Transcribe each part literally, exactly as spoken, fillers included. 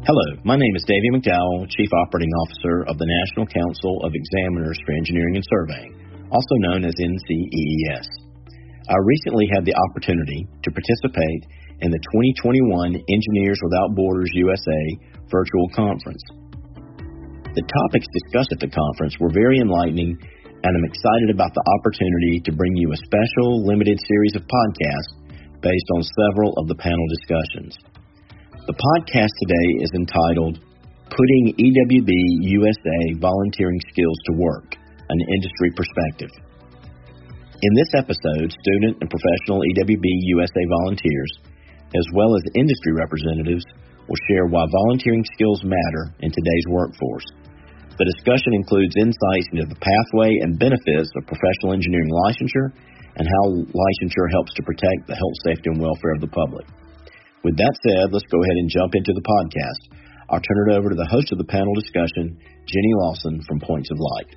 Hello, my name is Davey McDowell, Chief Operating Officer of the National Council of Examiners for Engineering and Surveying, also known as N C E E S. I recently had the opportunity to participate in the twenty twenty-one Engineers Without Borders U S A virtual conference. The topics discussed at the conference were very enlightening, and I'm excited about the opportunity to bring you a special limited series of podcasts based on several of the panel discussions. The podcast today is entitled Putting E W B U S A Volunteering Skills to Work, an Industry Perspective. In this episode, student and professional E W B U S A volunteers, as well as industry representatives, will share why volunteering skills matter in today's workforce. The discussion includes insights into the pathway and benefits of professional engineering licensure and how licensure helps to protect the health, safety, and welfare of the public. With that said, let's go ahead and jump into the podcast. I'll turn it over to the host of the panel discussion, Jenny Lawson from Points of Light.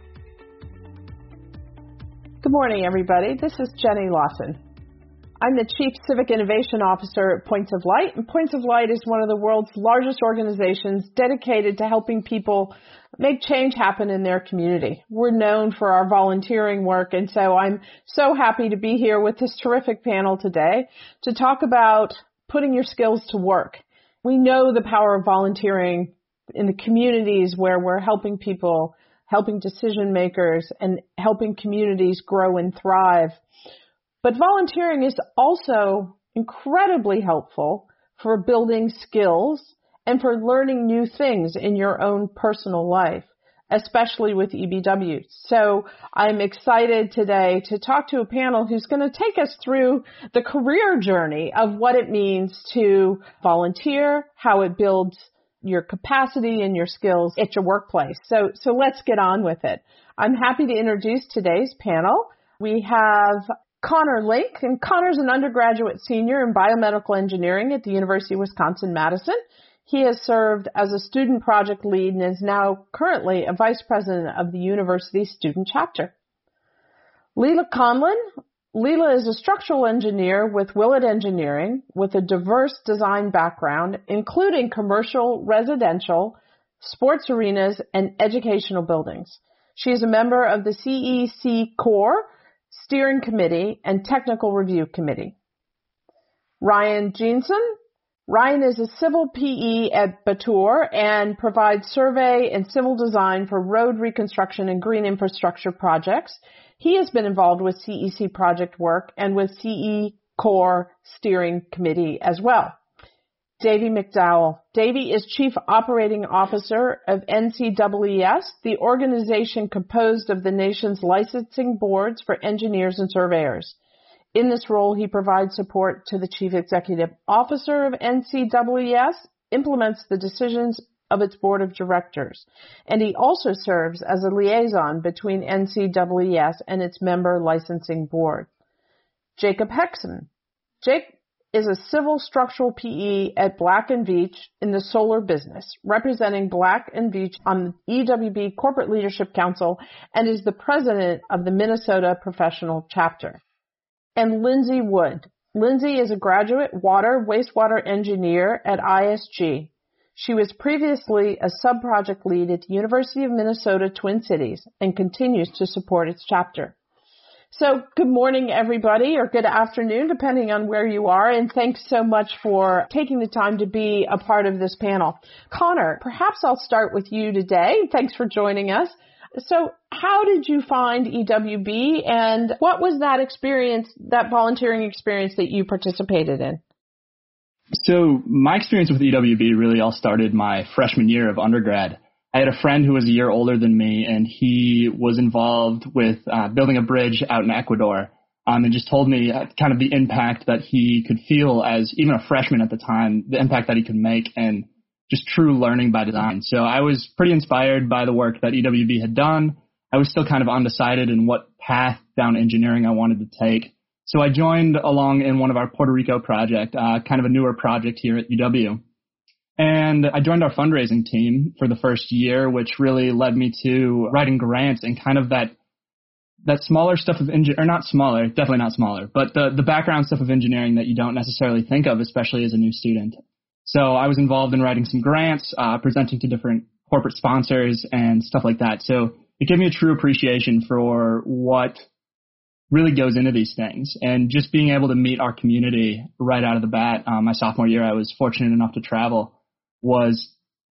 Good morning, everybody. This is Jenny Lawson. I'm the Chief Civic Innovation Officer at Points of Light, and Points of Light is one of the world's largest organizations dedicated to helping people make change happen in their community. We're known for our volunteering work, and so I'm so happy to be here with this terrific panel today to talk about putting your skills to work. We know the power of volunteering in the communities where we're helping people, helping decision makers, and helping communities grow and thrive. But volunteering is also incredibly helpful for building skills and for learning new things in your own personal life, especially with E B W. So I'm excited today to talk to a panel who's going to take us through the career journey of what it means to volunteer, how it builds your capacity and your skills at your workplace. So, so let's get on with it. I'm happy to introduce today's panel. We have Connor Link, and Connor's an undergraduate senior in biomedical engineering at the University of Wisconsin-Madison. He has served as a student project lead and is now currently a vice president of the university's student chapter. Leela Conlon. Leela is a structural engineer with Willett Engineering with a diverse design background, including commercial, residential, sports arenas, and educational buildings. She is a member of the C E C Core Steering Committee and Technical Review Committee. Ryan Jeanson. Ryan is a civil P E at Batur and provides survey and civil design for road reconstruction and green infrastructure projects. He has been involved with C E C project work and with C E Core Steering Committee as well. Davey McDowell. Davey is Chief Operating Officer of N C E E S, the organization composed of the nation's licensing boards for engineers and surveyors. In this role, he provides support to the Chief Executive Officer of N C E E S, implements the decisions of its board of directors, and he also serves as a liaison between N C E E S and its member licensing board. Jacob Hexon. Jake is a civil structural P E at Black and Veatch in the solar business, representing Black and Veatch on the E W B Corporate Leadership Council and is the president of the Minnesota Professional Chapter. And Lindsay Wood. Lindsay is a graduate water wastewater engineer at I S G. She was previously a sub-project lead at the University of Minnesota Twin Cities and continues to support its chapter. So good morning, everybody, or good afternoon, depending on where you are, and thanks so much for taking the time to be a part of this panel. Connor, perhaps I'll start with you today. Thanks for joining us. So how did you find E W B, and what was that experience, that volunteering experience that you participated in? So my experience with E W B really all started my freshman year of undergrad. I had a friend who was a year older than me, and he was involved with uh, building a bridge out in Ecuador, um, and just told me uh, kind of the impact that he could feel as even a freshman at the time, the impact that he could make, and just true learning by design. So I was pretty inspired by the work that E W B had done. I was still kind of undecided in what path down engineering I wanted to take. So I joined along in one of our Puerto Rico project, uh, kind of a newer project here at U W. And I joined our fundraising team for the first year, which really led me to writing grants and kind of that that smaller stuff of engineering, or not smaller, definitely not smaller, but the, the background stuff of engineering that you don't necessarily think of, especially as a new student. So I was involved in writing some grants, uh, presenting to different corporate sponsors and stuff like that. So it gave me a true appreciation for what really goes into these things, and just being able to meet our community right out of the bat. Um, my sophomore year, I was fortunate enough to travel, was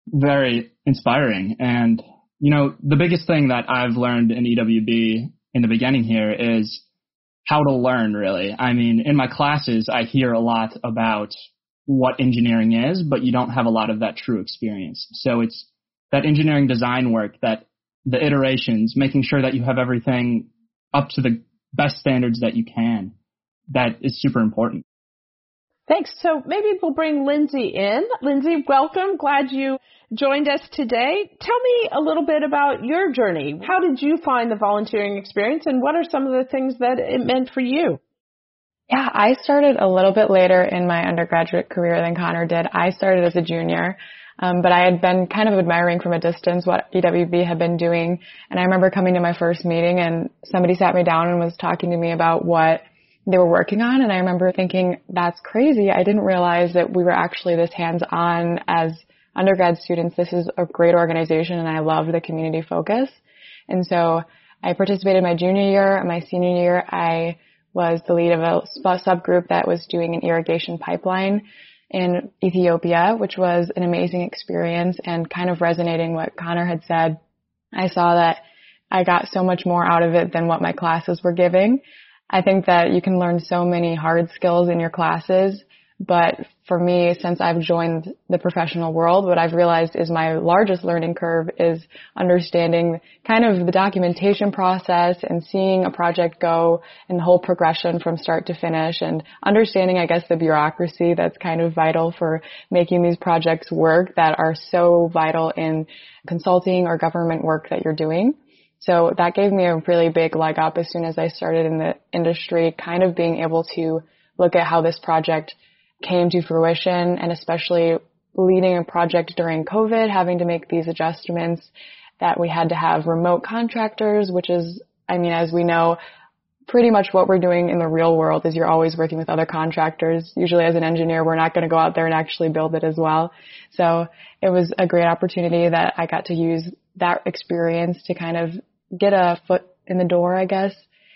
very inspiring. And, you know, the biggest thing that I've learned in E W B in the beginning here is how to learn, really. I mean, in my classes, I hear a lot about what engineering is, but you don't have a lot of that true experience. So it's that engineering design work, that the iterations, making sure that you have everything up to the best standards that you can, that is super important. Thanks. So maybe we'll bring Lindsay in. Lindsay, welcome. Glad you joined us today. Tell me a little bit about your journey. How did you find the volunteering experience, and what are some of the things that it meant for you? Yeah, I started a little bit later in my undergraduate career than Connor did. I started as a junior, um, but I had been kind of admiring from a distance what E W B had been doing. And I remember coming to my first meeting and somebody sat me down and was talking to me about what they were working on. And I remember thinking, that's crazy. I didn't realize that we were actually this hands-on as undergrad students. This is a great organization, and I love the community focus. And so I participated my junior year. My senior year, I was the lead of a subgroup that was doing an irrigation pipeline in Ethiopia, which was an amazing experience, and kind of resonating what Connor had said. I saw that I got so much more out of it than what my classes were giving. I think that you can learn so many hard skills in your classes, but for me, since I've joined the professional world, what I've realized is my largest learning curve is understanding kind of the documentation process and seeing a project go and the whole progression from start to finish, and understanding, I guess, the bureaucracy that's kind of vital for making these projects work, that are so vital in consulting or government work that you're doing. So that gave me a really big leg up as soon as I started in the industry, kind of being able to look at how this project came to fruition, and especially leading a project during COVID, having to make these adjustments, that we had to have remote contractors, which is, I mean, as we know, pretty much what we're doing in the real world is you're always working with other contractors. Usually as an engineer, we're not going to go out there and actually build it as well. So it was a great opportunity that I got to use that experience to kind of get a foot in the door, I guess.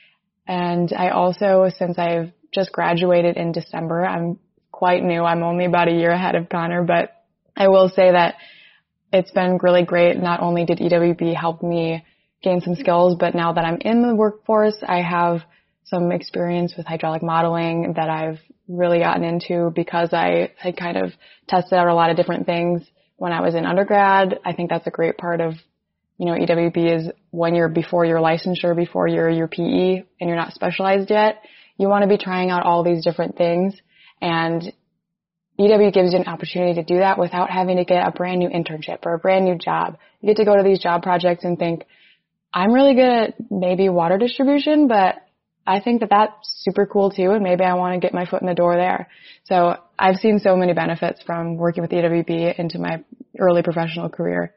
And I also, since I've just graduated in December, I'm quite new. I'm only about a year ahead of Connor, but I will say that it's been really great. Not only did E W B help me gain some skills, but now that I'm in the workforce, I have some experience with hydraulic modeling that I've really gotten into because I had kind of tested out a lot of different things when I was in undergrad. I think that's a great part of, you know, E W B is when you're before your licensure, before you're your P E and you're not specialized yet, you want to be trying out all these different things. And E W gives you an opportunity to do that without having to get a brand new internship or a brand new job. You get to go to these job projects and think, I'm really good at maybe water distribution, but I think that that's super cool too, and maybe I want to get my foot in the door there. So I've seen so many benefits from working with E W B into my early professional career.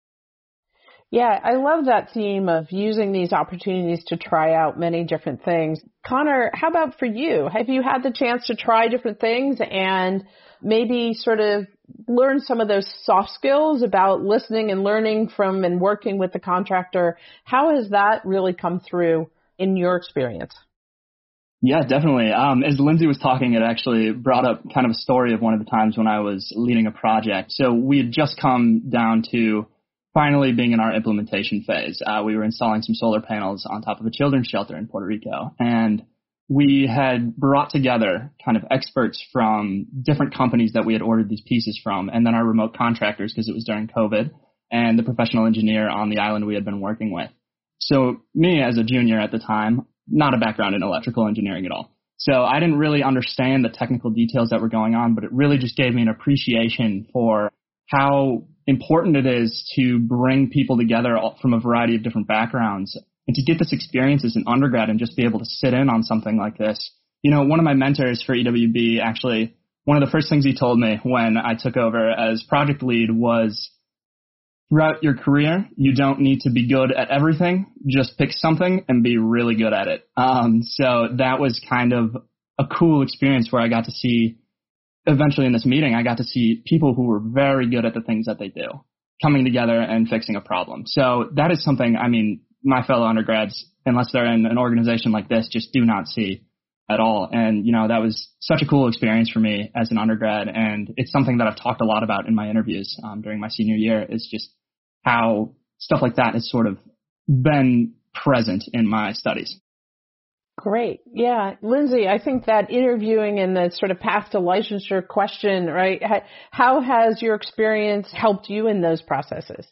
Yeah, I love that theme of using these opportunities to try out many different things. Connor, how about for you? Have you had the chance to try different things and maybe sort of learn some of those soft skills about listening and learning from and working with the contractor? How has that really come through in your experience? Yeah, definitely. Um, as Lindsay was talking, it actually brought up kind of a story of one of the times when I was leading a project. So we had just come down to finally being in our implementation phase. Uh, we were installing some solar panels on top of a children's shelter in Puerto Rico. And we had brought together kind of experts from different companies that we had ordered these pieces from, and then our remote contractors, because it was during COVID, and the professional engineer on the island we had been working with. So me as a junior at the time, not a background in electrical engineering at all. So I didn't really understand the technical details that were going on, but it really just gave me an appreciation for how important it is to bring people together from a variety of different backgrounds and to get this experience as an undergrad and just be able to sit in on something like this. You know, one of my mentors for E W B, actually, one of the first things he told me when I took over as project lead was, throughout your career, you don't need to be good at everything. Just pick something and be really good at it. Um, so that was kind of a cool experience where I got to see eventually in this meeting, I got to see people who were very good at the things that they do, coming together and fixing a problem. So that is something, I mean, my fellow undergrads, unless they're in an organization like this, just do not see at all. And, you know, that was such a cool experience for me as an undergrad. And it's something that I've talked a lot about in my interviews um, during my senior year, is just how stuff like that has sort of been present in my studies. Great. Yeah. Lindsay, I think that interviewing and the sort of path to licensure question, right? How has your experience helped you in those processes?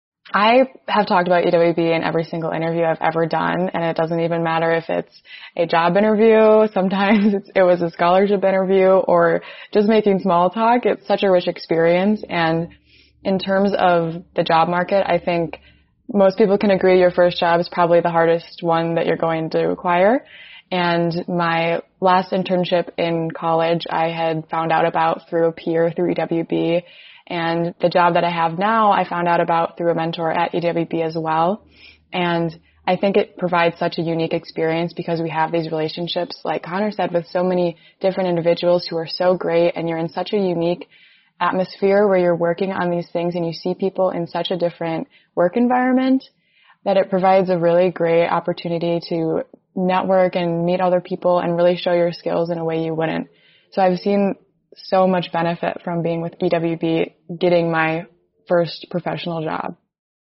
I have talked about E W B in every single interview I've ever done, and it doesn't even matter if it's a job interview, sometimes it's, it was a scholarship interview, or just making small talk. It's such a rich experience, and in terms of the job market, I think most people can agree your first job is probably the hardest one that you're going to acquire. And my last internship in college, I had found out about through a peer through E W B. And the job that I have now, I found out about through a mentor at E W B as well. And I think it provides such a unique experience because we have these relationships, like Connor said, with so many different individuals who are so great, and you're in such a unique atmosphere where you're working on these things and you see people in such a different work environment that it provides a really great opportunity to network and meet other people and really show your skills in a way you wouldn't. So I've seen so much benefit from being with E W B, getting my first professional job.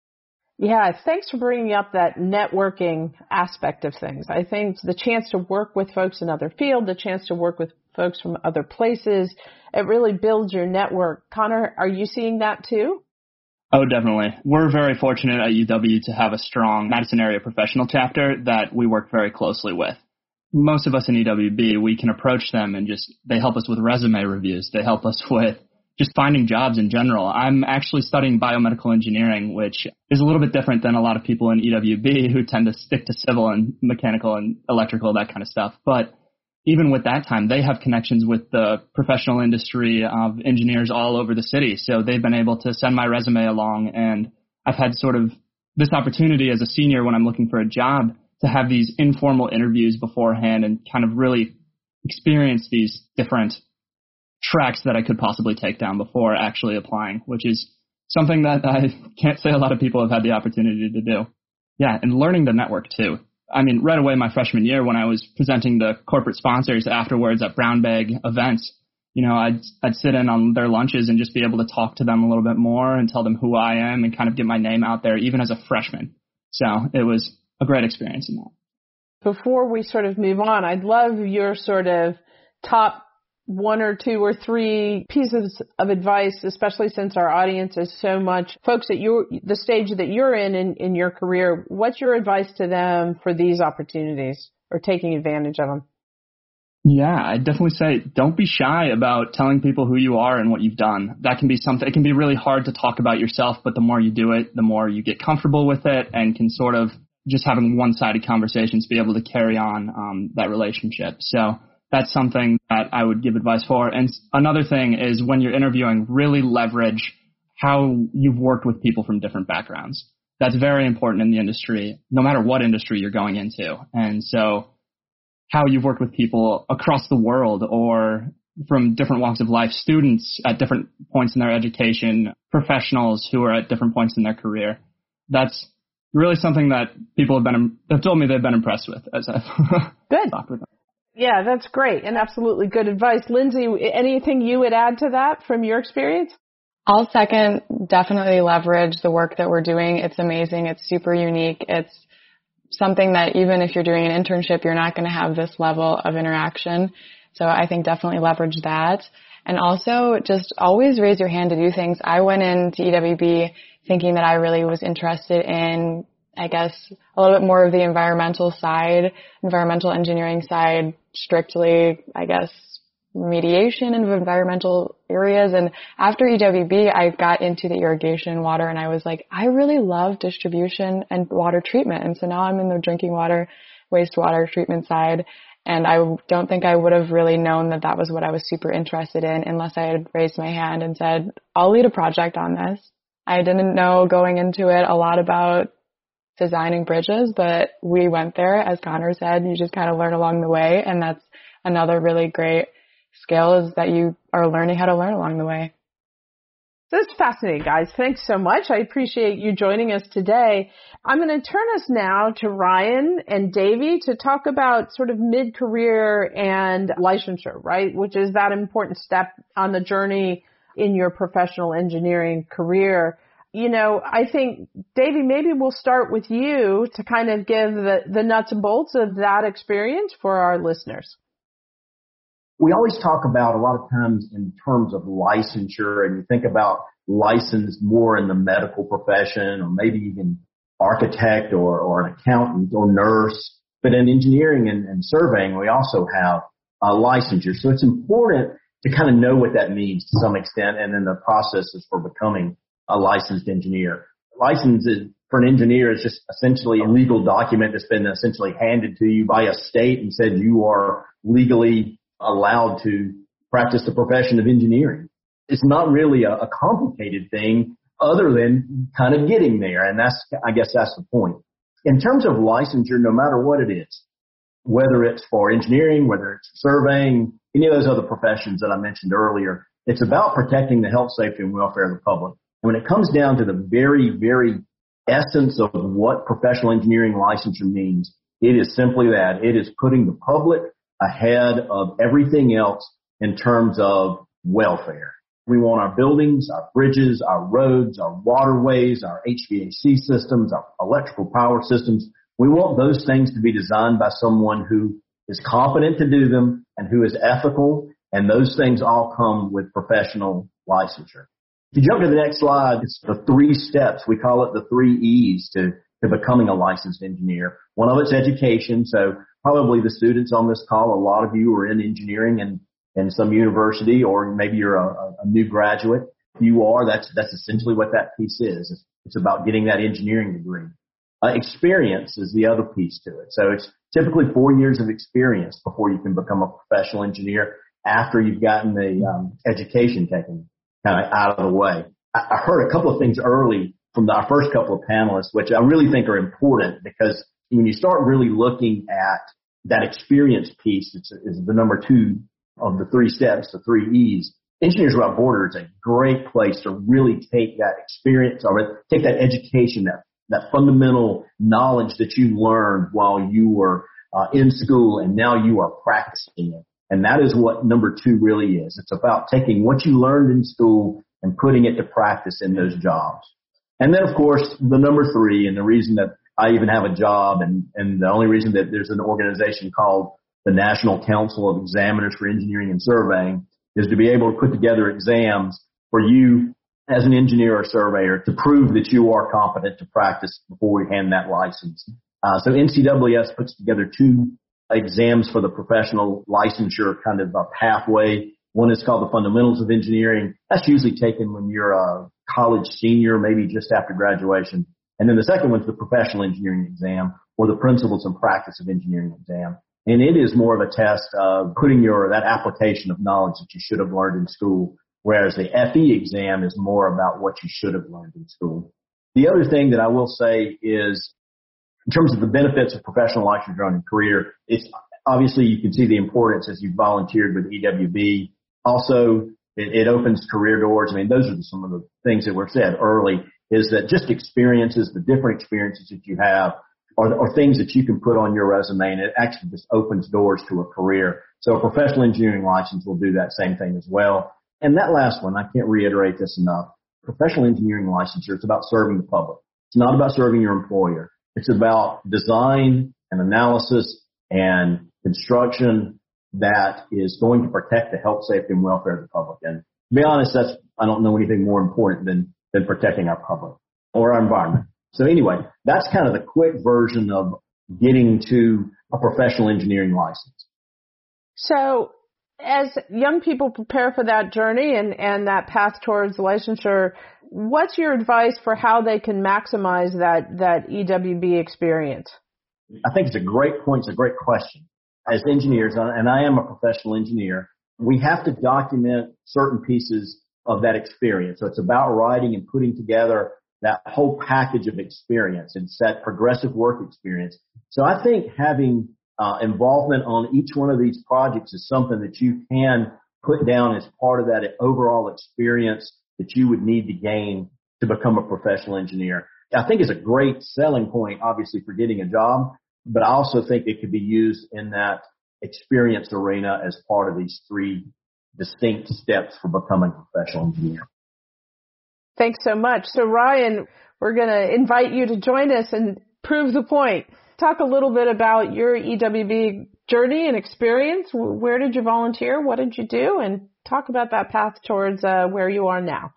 Yeah, thanks for bringing up that networking aspect of things. I think the chance to work with folks in other fields, the chance to work with folks from other places, it really builds your network. Connor, are you seeing that too? Oh, definitely. We're very fortunate at U W to have a strong Madison area professional chapter that we work very closely with. Most of us in E W B, we can approach them and just, they help us with resume reviews. They help us with just finding jobs in general. I'm actually studying biomedical engineering, which is a little bit different than a lot of people in E W B who tend to stick to civil and mechanical and electrical, that kind of stuff. But even with that time, they have connections with the professional industry of engineers all over the city. So they've been able to send my resume along, and I've had sort of this opportunity as a senior when I'm looking for a job to have these informal interviews beforehand and kind of really experience these different tracks that I could possibly take down before actually applying, which is something that I can't say a lot of people have had the opportunity to do. Yeah, and learning the network too. I mean, right away my freshman year when I was presenting the corporate sponsors afterwards at brown bag events, you know, I'd, I'd sit in on their lunches and just be able to talk to them a little bit more and tell them who I am and kind of get my name out there, even as a freshman. So it was a great experience in that. Before we sort of move on, I'd love your sort of top one or two or three pieces of advice, especially since our audience is so much folks at your, the stage that you're in, in in your career. What's your advice to them for these opportunities or taking advantage of them? Yeah, I'd definitely say don't be shy about telling people who you are and what you've done. That can be something, it can be really hard to talk about yourself, but the more you do it, the more you get comfortable with it and can sort of just having one-sided conversations be able to carry on um, that relationship. So that's something that I would give advice for. And another thing is when you're interviewing, really leverage how you've worked with people from different backgrounds. That's very important in the industry, no matter what industry you're going into. And so how you've worked with people across the world or from different walks of life, students at different points in their education, professionals who are at different points in their career. That's really something that people have been have told me they've been impressed with as I've Good. talked with them. Yeah, that's great and absolutely good advice. Lindsay, anything you would add to that from your experience? I'll second, definitely leverage the work that we're doing. It's amazing. It's super unique. It's something that even if you're doing an internship, you're not going to have this level of interaction. So I think definitely leverage that. And also just always raise your hand to do things. I went into E W B thinking that I really was interested in, I guess, a little bit more of the environmental side, environmental engineering side, strictly, I guess, remediation of environmental areas. And after E W B, I got into the irrigation water and I was like, I really love distribution and water treatment. And so now I'm in the drinking water, wastewater treatment side. And I don't think I would have really known that that was what I was super interested in unless I had raised my hand and said, I'll lead a project on this. I didn't know going into it a lot about designing bridges, but we went there. As Connor said, you just kind of learn along the way. And that's another really great skills that you are learning how to learn along the way. That's fascinating, guys. Thanks so much. I appreciate you joining us today. I'm going to turn us now to Ryan and Davey to talk about sort of mid-career and licensure, right, which is that important step on the journey in your professional engineering career. You know, I think, Davey, maybe we'll start with you to kind of give the, the nuts and bolts of that experience for our listeners. We always talk about a lot of times in terms of licensure, and you think about license more in the medical profession or maybe even architect or, or an accountant or nurse. But in engineering and, and surveying, we also have a licensure. So it's important to kind of know what that means to some extent and then the processes for becoming a licensed engineer. License is, for an engineer is just essentially a legal document that's been essentially handed to you by a state and said you are legally allowed to practice the profession of engineering. It's not really a, a complicated thing other than kind of getting there. And that's, I guess that's the point. In terms of licensure, no matter what it is, whether it's for engineering, whether it's surveying, any of those other professions that I mentioned earlier, it's about protecting the health, safety, and welfare of the public. And when it comes down to the very, very essence of what professional engineering licensure means, it is simply that. It is putting the public ahead of everything else in terms of welfare. We want our buildings, our bridges, our roads, our waterways, our H V A C systems, our electrical power systems. We want those things to be designed by someone who is competent to do them and who is ethical, and those things all come with professional licensure. If you jump to the next slide, it's the three steps. We call it the three E's to, to becoming a licensed engineer. One of it's education. So probably the students on this call, a lot of you are in engineering and in some university, or maybe you're a, a new graduate. If you are, that's, that's essentially what that piece is. It's, it's about getting that engineering degree. Uh, experience is the other piece to it. So it's typically four years of experience before you can become a professional engineer after you've gotten the um, education taken kind of out of the way. I, I heard a couple of things early from the, our first couple of panelists, which I really think are important, because when you start really looking at that experience piece, it's, it's the number two of the three steps, the three E's. Engineers Without Borders is a great place to really take that experience or take that education, that, that fundamental knowledge that you learned while you were uh, in school, and now you are practicing it. And that is what number two really is. It's about taking what you learned in school and putting it to practice in those jobs. And then, of course, the number three, and the reason that I even have a job, and, and the only reason that there's an organization called the National Council of Examiners for Engineering and Surveying, is to be able to put together exams for you as an engineer or surveyor to prove that you are competent to practice before we hand that license. Uh, so N C A A S puts together two exams for the professional licensure kind of a pathway. One is called the Fundamentals of Engineering. That's usually taken when you're a college senior, maybe just after graduation. And then the second one's the Professional Engineering Exam, or the Principles and Practice of Engineering Exam. And it is more of a test of putting your, that application of knowledge that you should have learned in school, whereas the F E exam is more about what you should have learned in school. The other thing that I will say is, in terms of the benefits of professional licensure and career, it's obviously you can see the importance as you volunteered with E W B. Also, it, it opens career doors. I mean, those are some of the things that were said early, is that just experiences, the different experiences that you have, Are, are things that you can put on your resume, and it actually just opens doors to a career. So a professional engineering license will do that same thing as well. And that last one, I can't reiterate this enough. Professional engineering licensure, it's about serving the public. It's not about serving your employer. It's about design and analysis and construction that is going to protect the health, safety, and welfare of the public. And to be honest, that's, I don't know anything more important than, than protecting our public or our environment. So anyway, that's kind of the quick version of getting to a professional engineering license. So as young people prepare for that journey and, and that path towards licensure, what's your advice for how they can maximize that, that E W B experience? I think it's a great point. It's a great question. As engineers, and I am a professional engineer, we have to document certain pieces of that experience. So it's about writing and putting together that whole package of experience and set progressive work experience. So I think having uh, involvement on each one of these projects is something that you can put down as part of that overall experience that you would need to gain to become a professional engineer. I think it's a great selling point, obviously, for getting a job, but I also think it could be used in that experience arena as part of these three distinct steps for becoming a professional engineer. Thanks so much. So Ryan, we're going to invite you to join us and prove the point. Talk a little bit about your E W B journey and experience. Where did you volunteer? What did you do? And talk about that path towards uh, where you are now.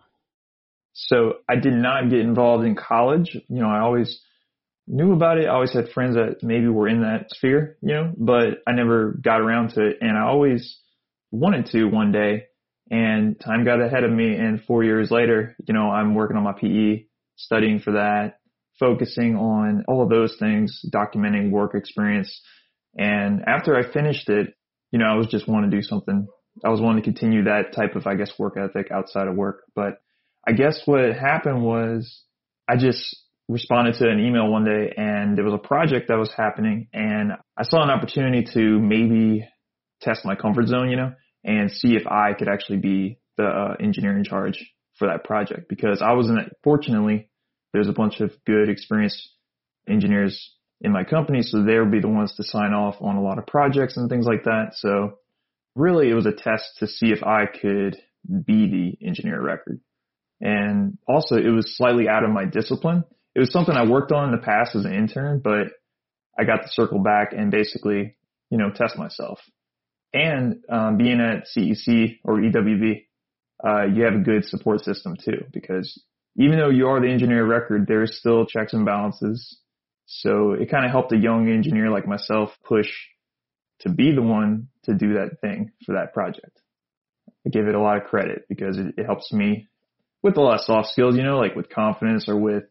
So I did not get involved in college. You know, I always knew about it. I always had friends that maybe were in that sphere, you know, but I never got around to it. And I always wanted to one day, and time got ahead of me. And four years later, you know, I'm working on my P E, studying for that, focusing on all of those things, documenting work experience. And after I finished it, you know, I was just wanting to do something. I was wanting to continue that type of, I guess, work ethic outside of work. But I guess what happened was I just responded to an email one day, and there was a project that was happening, and I saw an opportunity to maybe test my comfort zone, you know, and see if I could actually be the uh, engineer in charge for that project, because I wasn't, fortunately, there's a bunch of good experienced engineers in my company, so they would be the ones to sign off on a lot of projects and things like that. So really it was a test to see if I could be the engineer of record. And also it was slightly out of my discipline. It was something I worked on in the past as an intern, but I got to circle back and basically, you know, test myself. And um, being at C E C or E W B, uh, you have a good support system too, because even though you are the engineer of record, there's still checks and balances. So it kind of helped a young engineer like myself push to be the one to do that thing for that project. I give it a lot of credit because it, it helps me with a lot of soft skills, you know, like with confidence or with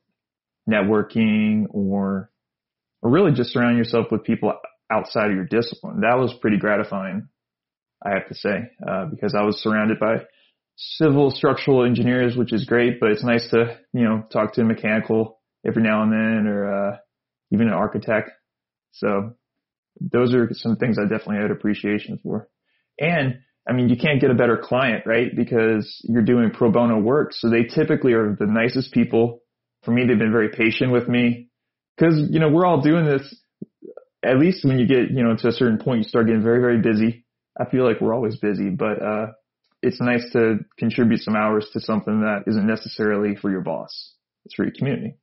networking, or or really just surround yourself with people outside of your discipline. That was pretty gratifying, I have to say, uh, because I was surrounded by civil structural engineers, which is great, but it's nice to, you know, talk to a mechanical every now and then, or uh, even an architect. So those are some things I definitely had appreciation for. And I mean, you can't get a better client, right? Because you're doing pro bono work. So they typically are the nicest people. For me, they've been very patient with me because, you know, we're all doing this. At least when you get, you know, to a certain point, you start getting very, very busy. I feel like we're always busy, but, uh, it's nice to contribute some hours to something that isn't necessarily for your boss. It's for your community.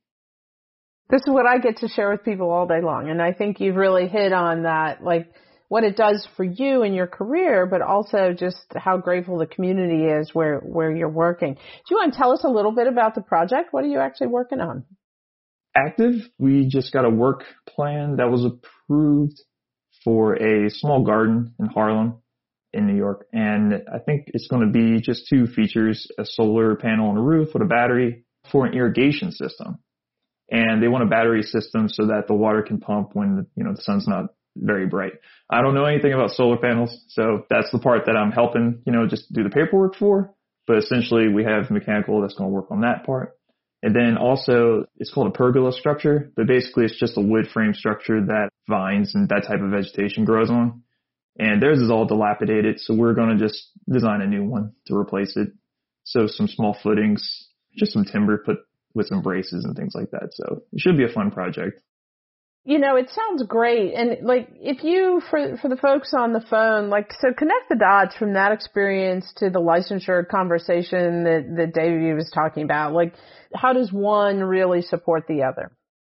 This is what I get to share with people all day long. And I think you've really hit on that, like what it does for you in your career, but also just how grateful the community is where, where you're working. Do you want to tell us a little bit about the project? What are you actually working on? Active. We just got a work plan that was approved for a small garden in Harlem in New York. And I think it's going to be just two features, a solar panel on the roof with a battery for an irrigation system. And they want a battery system so that the water can pump when, you know, the sun's not very bright. I don't know anything about solar panels, so that's the part that I'm helping, you know, just do the paperwork for. But essentially we have mechanical that's going to work on that part. And then also it's called a pergola structure, but basically it's just a wood frame structure that vines and that type of vegetation grows on. And theirs is all dilapidated, so we're going to just design a new one to replace it. So some small footings, just some timber put with some braces and things like that. So it should be a fun project. You know, it sounds great. And like, if you, for, for the folks on the phone, like, so connect the dots from that experience to the licensure conversation that, that Davey was talking about. Like, how does one really support the other?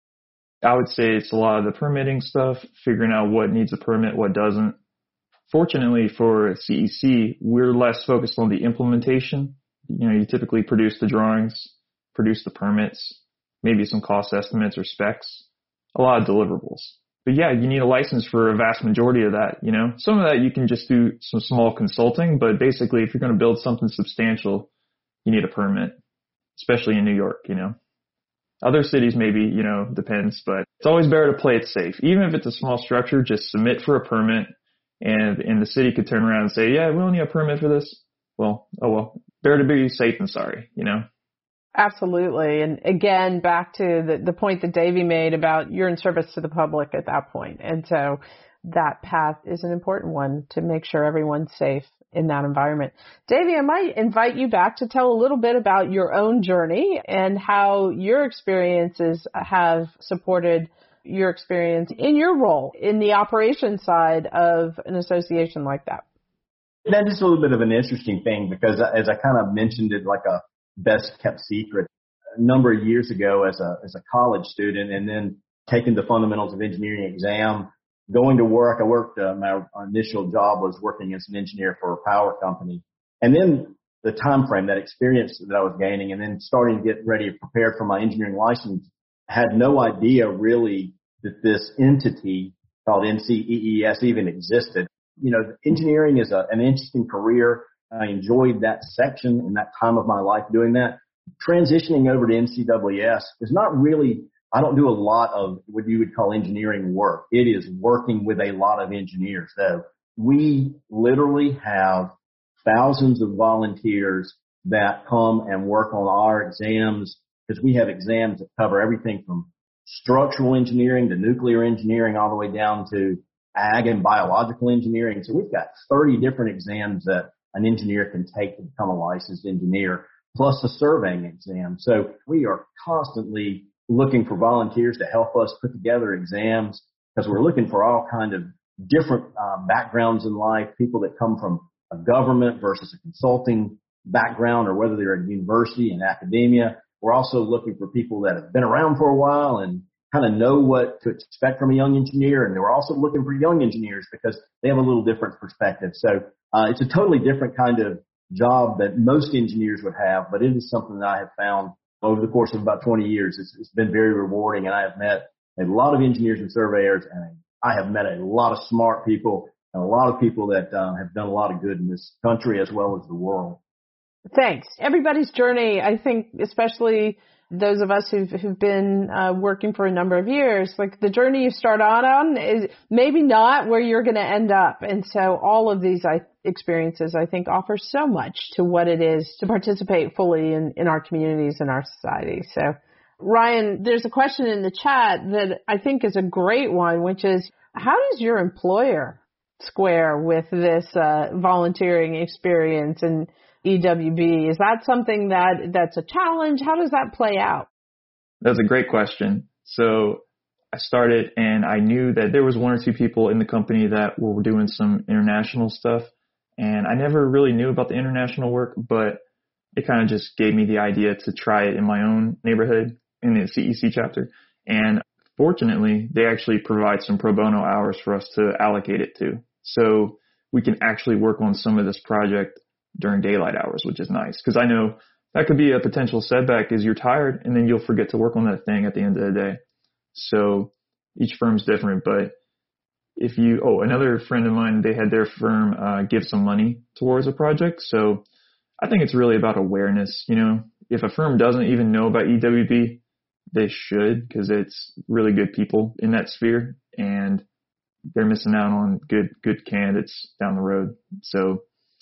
I would say it's a lot of the permitting stuff, figuring out what needs a permit, what doesn't. Fortunately for C E C, we're less focused on the implementation. You know, you typically produce the drawings, produce the permits, maybe some cost estimates or specs, a lot of deliverables. But yeah, you need a license for a vast majority of that, you know. Some of that you can just do some small consulting, but basically if you're going to build something substantial, you need a permit, especially in New York, you know. Other cities maybe, you know, depends, but it's always better to play it safe. Even if it's a small structure, just submit for a permit, and, and the city could turn around and say, yeah, we don't need a permit for this. Well, oh well, better to be safe than sorry, you know. Absolutely. And again, back to the, the point that Davey made about you're in service to the public at that point. And so that path is an important one to make sure everyone's safe in that environment. Davey, I might invite you back to tell a little bit about your own journey and how your experiences have supported your experience in your role in the operations side of an association like that. That is a little bit of an interesting thing because as I kind of mentioned it like a best kept secret a number of years ago as a, as a college student and then taking the fundamentals of engineering exam, going to work. I worked, uh, my initial job was working as an engineer for a power company. And then the time frame, that experience that I was gaining and then starting to get ready to prepare for my engineering license, had no idea really that this entity called N C E E S even existed. You know, engineering is a, an interesting career. I enjoyed that section and that time of my life doing that. Transitioning over to N C E E S is not really, I don't do a lot of what you would call engineering work. It is working with a lot of engineers, though. We literally have thousands of volunteers that come and work on our exams because we have exams that cover everything from structural engineering to nuclear engineering all the way down to ag and biological engineering. So we've got thirty different exams that an engineer can take to become a licensed engineer, plus a surveying exam. So we are constantly looking for volunteers to help us put together exams because we're looking for all kind of different uh, backgrounds in life, people that come from a government versus a consulting background or whether they're at university and academia. We're also looking for people that have been around for a while and kind of know what to expect from a young engineer. And we're also looking for young engineers because they have a little different perspective. So uh, it's a totally different kind of job that most engineers would have, but it is something that I have found over the course of about twenty years. It's, it's been very rewarding, and I have met a lot of engineers and surveyors, and I have met a lot of smart people and a lot of people that uh, have done a lot of good in this country as well as the world. Thanks. Everybody's journey, I think, especially those of us who've, who've been uh, working for a number of years, like the journey you start out on is maybe not where you're going to end up. And so all of these I, experiences, I think, offer so much to what it is to participate fully in, in our communities and our society. So, Ryan, there's a question in the chat that I think is a great one, which is, how does your employer square with this uh, volunteering experience and E W B? Is that something that that's a challenge? How does that play out? That's a great question. So I started and I knew that there was one or two people in the company that were doing some international stuff. And I never really knew about the international work, but it kind of just gave me the idea to try it in my own neighborhood in the C E C chapter. And fortunately, they actually provide some pro bono hours for us to allocate it to. So we can actually work on some of this project during daylight hours, which is nice. Because I know that could be a potential setback is you're tired and then you'll forget to work on that thing at the end of the day. So each firm's different. But if you, oh, another friend of mine, they had their firm uh, give some money towards a project. So I think it's really about awareness. You know, if a firm doesn't even know about E W B, they should, because it's really good people in that sphere and they're missing out on good, good candidates down the road. So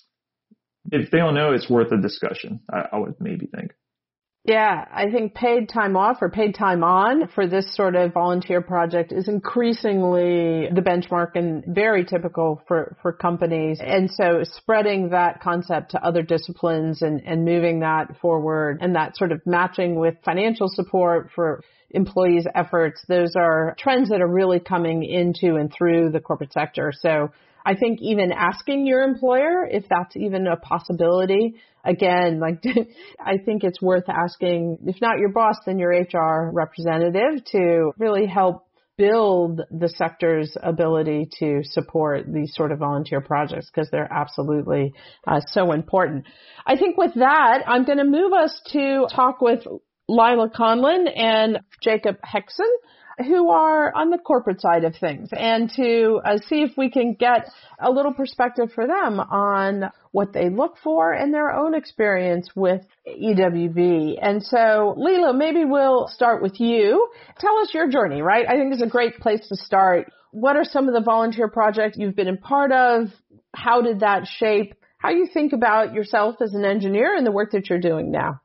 if they don't know, it's worth a discussion, I, I would maybe think. Yeah, I think paid time off or paid time on for this sort of volunteer project is increasingly the benchmark and very typical for, for companies. And so spreading that concept to other disciplines and, and moving that forward and that sort of matching with financial support for employees' efforts, those are trends that are really coming into and through the corporate sector. So I think even asking your employer if that's even a possibility, again, like I think it's worth asking, if not your boss, then your H R representative to really help build the sector's ability to support these sort of volunteer projects because they're absolutely uh, so important. I think with that, I'm going to move us to talk with Lila Conlin and Jacob Hexon, who are on the corporate side of things, and to uh, see if we can get a little perspective for them on what they look for and their own experience with E W B. And so, Lila, maybe we'll start with you. Tell us your journey, right? I think it's a great place to start. What are some of the volunteer projects you've been a part of? How did that shape how you think about yourself as an engineer and the work that you're doing now?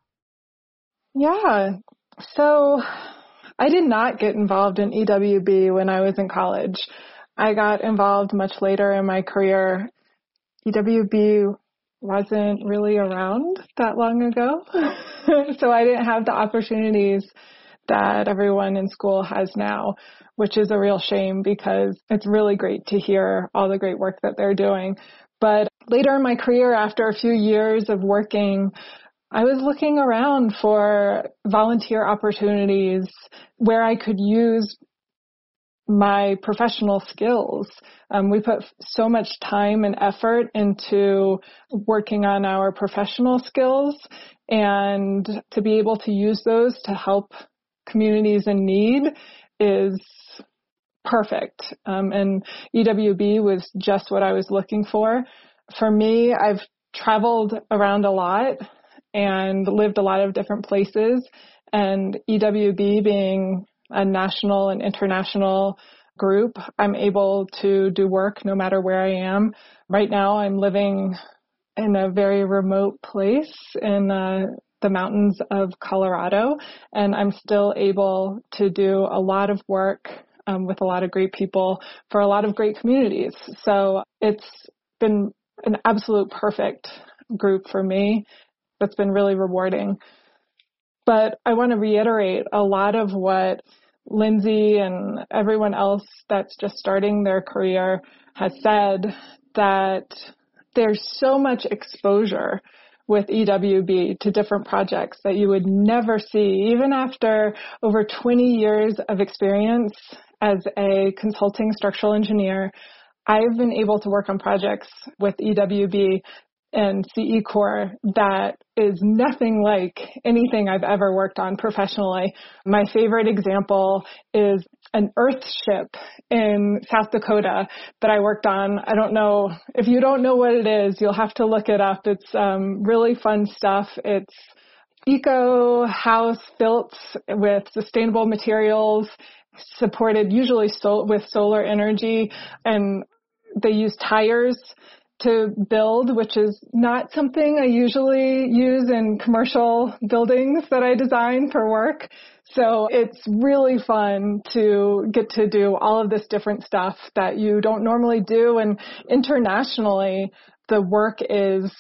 Yeah, so I did not get involved in E W B when I was in college. I got involved much later in my career. E W B wasn't really around that long ago. So I didn't have the opportunities that everyone in school has now, which is a real shame because it's really great to hear all the great work that they're doing. But later in my career, after a few years of working, I was looking around for volunteer opportunities where I could use my professional skills. Um, we put so much time and effort into working on our professional skills, and to be able to use those to help communities in need is perfect. Um, and E W B was just what I was looking for. For me, I've traveled around a lot and lived a lot of different places, and E W B being a national and international group, I'm able to do work no matter where I am. Right now, I'm living in a very remote place in uh, the mountains of Colorado, and I'm still able to do a lot of work um, with a lot of great people for a lot of great communities. So it's been an absolute perfect group for me. That's been really rewarding. But I want to reiterate a lot of what Lindsay and everyone else that's just starting their career has said, that there's so much exposure with E W B to different projects that you would never see, even after over twenty years of experience as a consulting structural engineer. I've been able to work on projects with E W B and C E Corps that is nothing like anything I've ever worked on professionally. My favorite example is an Earth ship in South Dakota that I worked on. I don't know, if you don't know what it is, you'll have to look it up. It's um, really fun stuff. It's eco house built with sustainable materials, supported usually sol- with solar energy, and they use tires to build, which is not something I usually use in commercial buildings that I design for work. So it's really fun to get to do all of this different stuff that you don't normally do. And internationally, the work is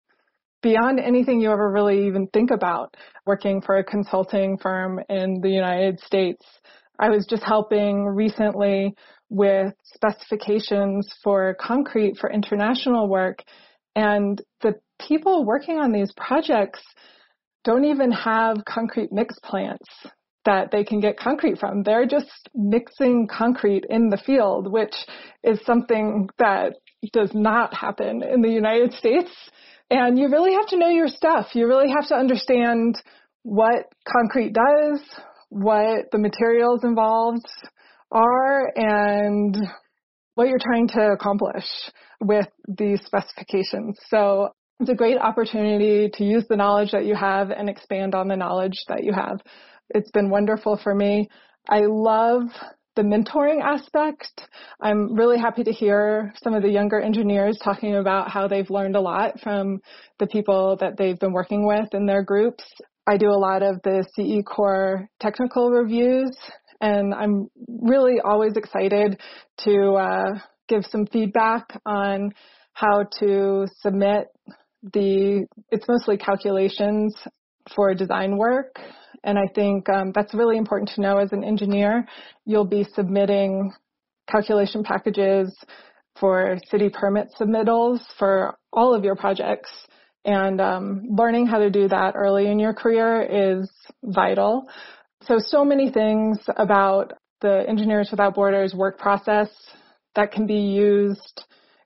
beyond anything you ever really even think about working for a consulting firm in the United States. I was just helping recently with specifications for concrete for international work, and the people working on these projects don't even have concrete mix plants that they can get concrete from. They're just mixing concrete in the field, which is something that does not happen in the United States. And you really have to know your stuff. You really have to understand what concrete does, what the materials involved are, and what you're trying to accomplish with these specifications. So it's a great opportunity to use the knowledge that you have and expand on the knowledge that you have. It's been wonderful for me. I love the mentoring aspect. I'm really happy to hear some of the younger engineers talking about how they've learned a lot from the people that they've been working with in their groups. I do a lot of the C E Corps technical reviews, and I'm really always excited to uh, give some feedback on how to submit the, it's mostly calculations for design work. And I think um, that's really important to know as an engineer. You'll be submitting calculation packages for city permit submittals for all of your projects. And um, learning how to do that early in your career is vital. So, so many things about the Engineers Without Borders work process that can be used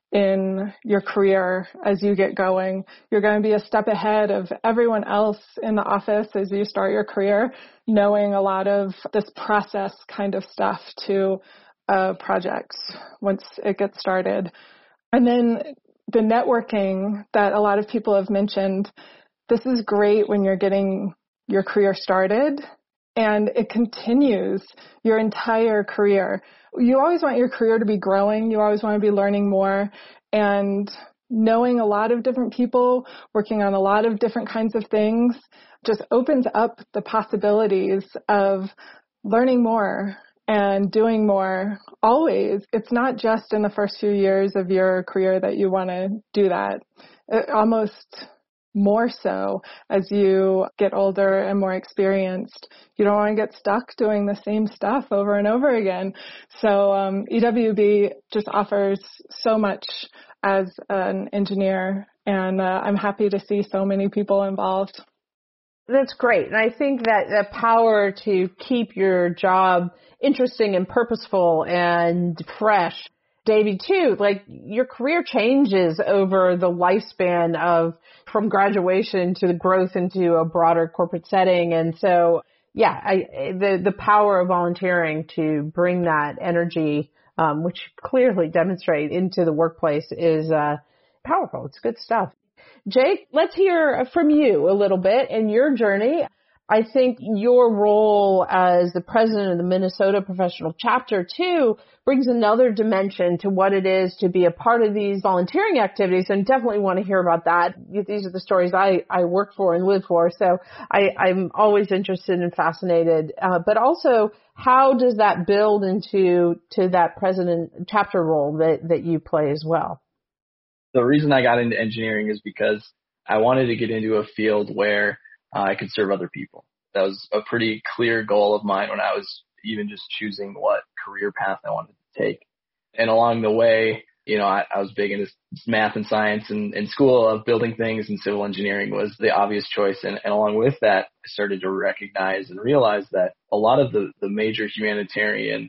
in your career as you get going. You're going to be a step ahead of everyone else in the office as you start your career, knowing a lot of this process kind of stuff to a project once it gets started. And then the networking that a lot of people have mentioned, this is great when you're getting your career started, and it continues your entire career. You always want your career to be growing. You always want to be learning more, and knowing a lot of different people, working on a lot of different kinds of things just opens up the possibilities of learning more and doing more always. It's not just in the first few years of your career that you want to do that. It, almost more so as you get older and more experienced. You don't want to get stuck doing the same stuff over and over again. So um, E W B just offers so much as an engineer, and uh, I'm happy to see so many people involved. That's great. And I think that the power to keep your job interesting and purposeful and fresh. Davey, too, like your career changes over the lifespan of from graduation to the growth into a broader corporate setting. And so, yeah, I, the, the power of volunteering to bring that energy, um, which clearly demonstrate into the workplace is uh, powerful. It's good stuff. Jake, let's hear from you a little bit in your journey. I think your role as the president of the Minnesota Professional Chapter, too, brings another dimension to what it is to be a part of these volunteering activities, and definitely want to hear about that. These are the stories I, I work for and live for, so I, I'm always interested and fascinated. Uh, but also, how does that build into to that president chapter role that, that you play as well? The reason I got into engineering is because I wanted to get into a field where uh, I could serve other people. That was a pretty clear goal of mine when I was even just choosing what career path I wanted to take. And along the way, you know, I, I was big into math and science, and in school of building things, and civil engineering was the obvious choice. And, and along with that, I started to recognize and realize that a lot of the, the major humanitarian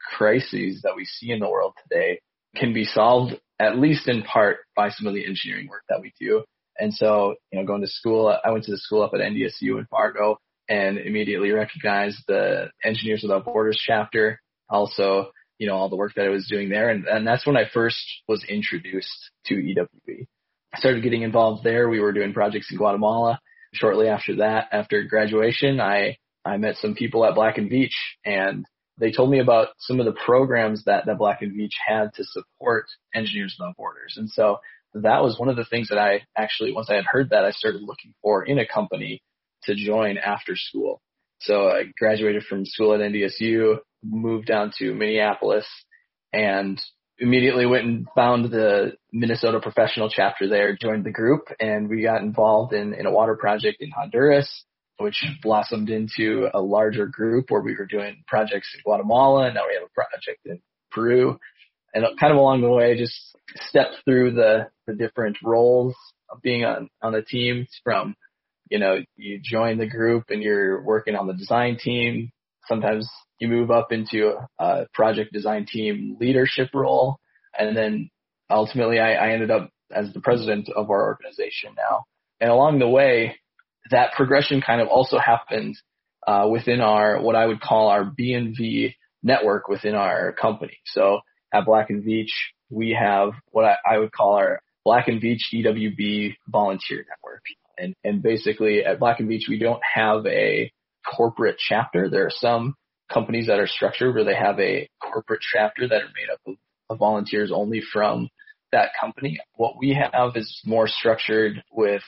crises that we see in the world today can be solved at least in part by some of the engineering work that we do. And so, you know, going to school, I went to the school up at N D S U in Fargo and immediately recognized the Engineers Without Borders chapter. Also, you know, all the work that I was doing there. And, and that's when I first was introduced to E W B. I started getting involved there. We were doing projects in Guatemala. Shortly after that, after graduation, I, I met some people at Black and Veatch, and they told me about some of the programs that, that Black and Veatch had to support Engineers Without Borders. And so that was one of the things that I actually, once I had heard that, I started looking for in a company to join after school. So I graduated from school at N D S U, moved down to Minneapolis, and immediately went and found the Minnesota Professional Chapter there, joined the group, and we got involved in, in a water project in Honduras, which blossomed into a larger group where we were doing projects in Guatemala, and now we have a project in Peru. And kind of along the way, just stepped through the, the different roles of being on, on a team from, you know, you join the group and you're working on the design team. Sometimes you move up into a project design team leadership role. And then ultimately I, I ended up as the president of our organization now. And along the way, that progression kind of also happened uh, within our, what I would call our B and V network within our company. So at Black and Veatch, we have what I, I would call our Black and Veatch E W B volunteer network. And, and basically at Black and Veatch, we don't have a corporate chapter. There are some companies that are structured where they have a corporate chapter that are made up of, of volunteers only from that company. What we have is more structured with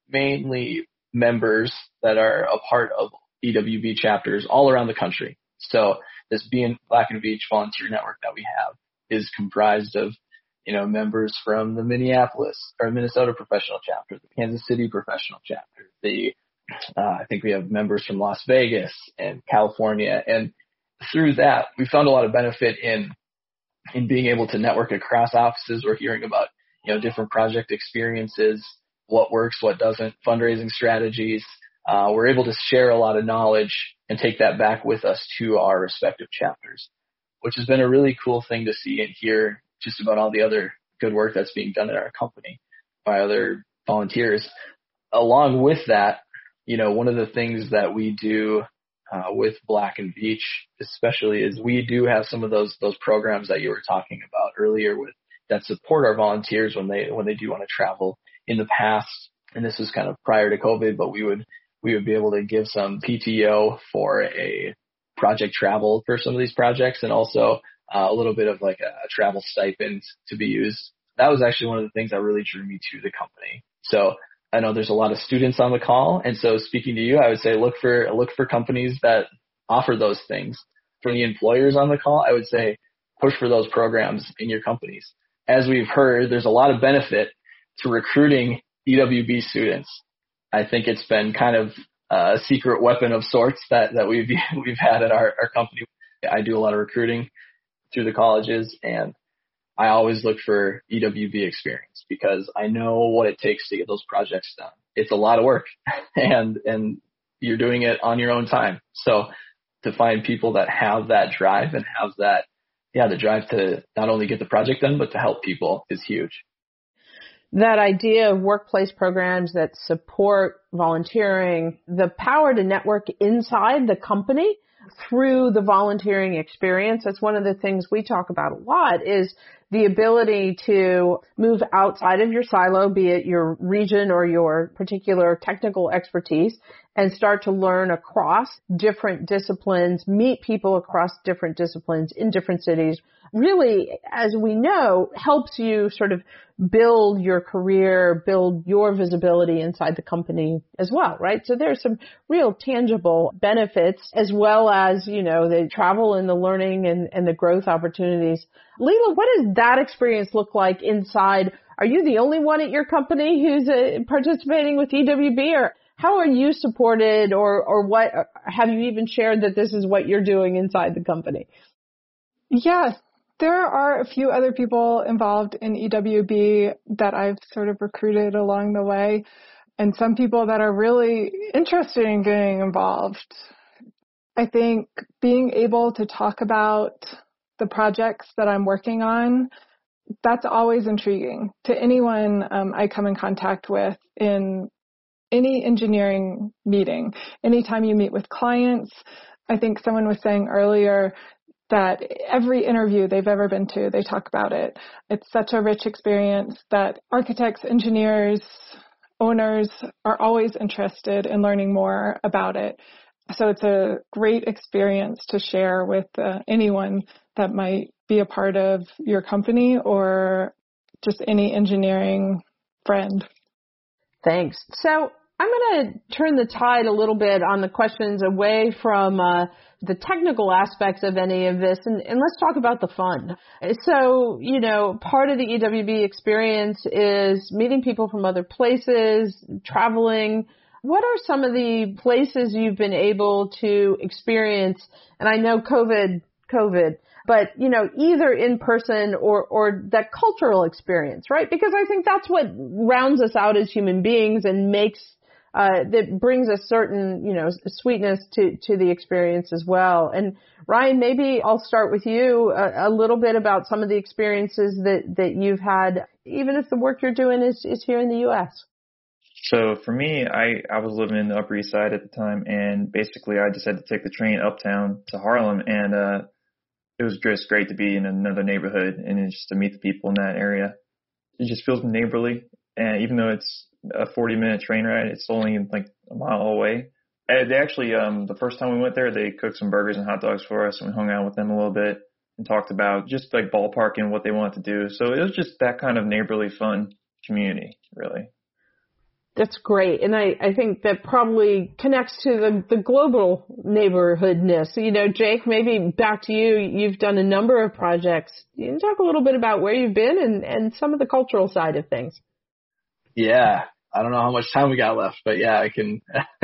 mainly members that are a part of E W B chapters all around the country. So this being Black and Veatch volunteer network that we have is comprised of, you know, members from the Minneapolis or Minnesota Professional Chapter, the Kansas City Professional Chapter, the uh, I think we have members from Las Vegas and California. And through that, we found a lot of benefit in in being able to network across offices. We're hearing about, you know, different project experiences, what works, what doesn't, fundraising strategies. Uh, we're able to share a lot of knowledge and take that back with us to our respective chapters, which has been a really cool thing to see and hear just about all the other good work that's being done at our company by other volunteers. Along with that, you know, one of the things that we do uh, with Black and Veatch especially is we do have some of those those programs that you were talking about earlier with that support our volunteers when they when they do want to travel. In the past, and this was kind of prior to COVID, but we would we would be able to give some P T O for a project travel for some of these projects, and also uh, a little bit of like a, a travel stipend to be used. That was actually one of the things that really drew me to the company. So I know there's a lot of students on the call, and so speaking to you, I would say look for look for companies that offer those things. for the employers on the call, I would say push for those programs in your companies. As we've heard, there's a lot of benefit to recruiting E W B students. I think it's been kind of a secret weapon of sorts that, that we've we've had at our, our company. I do a lot of recruiting through the colleges, and I always look for E W B experience because I know what it takes to get those projects done. It's a lot of work, and and you're doing it on your own time. So to find people that have that drive and have that, yeah, the drive to not only get the project done, but to help people is huge. That idea of workplace programs that support volunteering, the power to network inside the company through the volunteering experience. That's one of the things we talk about a lot, is the ability to move outside of your silo, be it your region or your particular technical expertise, and start to learn across different disciplines, meet people across different disciplines in different cities. Really, as we know, helps you sort of build your career, build your visibility inside the company as well, right? So there's some real tangible benefits, as well as, you know, the travel and the learning and, and the growth opportunities. Leela, what does that experience look like inside? Are you the only one at your company who's uh, participating with E W B, or how are you supported, or, or what, have you even shared that this is what you're doing inside the company? Yes. There are a few other people involved in E W B that I've sort of recruited along the way, and some people that are really interested in getting involved. I think being able to talk about the projects that I'm working on, that's always intriguing to anyone um, I come in contact with in any engineering meeting. Anytime you meet with clients, I think someone was saying earlier that every interview they've ever been to, they talk about it. It's such a rich experience that architects, engineers, owners are always interested in learning more about it. So it's a great experience to share with uh, anyone that might be a part of your company or just any engineering friend. Thanks. So I'm going to turn the tide a little bit on the questions away from uh, the technical aspects of any of this, and, and let's talk about the fun. So, you know, part of the E W B experience is meeting people from other places, traveling. What are some of the places you've been able to experience? And I know COVID, COVID, but, you know, either in person or, or that cultural experience, right? Because I think that's what rounds us out as human beings and makes Uh, that brings a certain, you know, sweetness to, to the experience as well. And Ryan, maybe I'll start with you a, a little bit about some of the experiences that, that you've had, even if the work you're doing is, is here in the U S. So for me, I, I was living in the Upper East Side at the time, and basically I just had to take the train uptown to Harlem, and uh, it was just great to be in another neighborhood and just to meet the people in that area. It just feels neighborly, and even though it's a forty minute train ride, it's only like a mile away. And they actually, um, the first time we went there, they cooked some burgers and hot dogs for us, and we hung out with them a little bit and talked about just like ballparking what they wanted to do. So it was just that kind of neighborly fun community, really. That's great. And I, I think that probably connects to the, the global neighborhoodness. You know, Jake, maybe back to you. You've done a number of projects. You can talk a little bit about where you've been and, and some of the cultural side of things. Yeah. I don't know how much time we got left, but yeah, I can